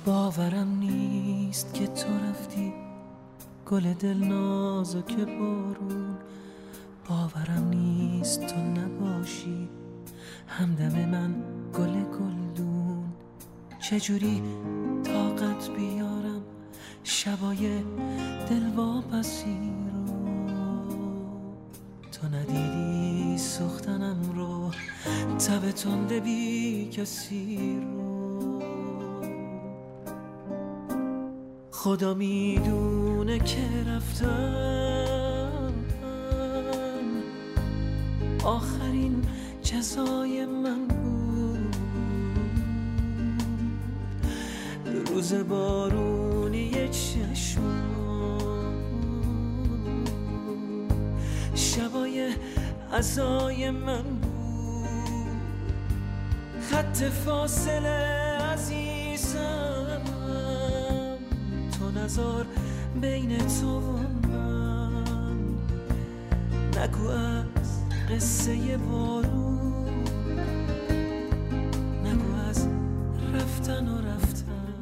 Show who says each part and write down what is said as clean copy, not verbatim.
Speaker 1: باورم نیست که تو رفتی گل دل نازک بارون، باورم نیست تو نباشی همدم من گل گلدون. چجوری طاقت بیارم شبای دل واپسی رو، تو ندیدی سوختنم رو، تب تنده بی کسی رو. خدا میدونه که رفتم آخرین جزای من بود. روز بارونی چشم، شبای عزای من بود. خط فاصله عزیزم، تو نذار بین تو و من، نگو از قصه بارون.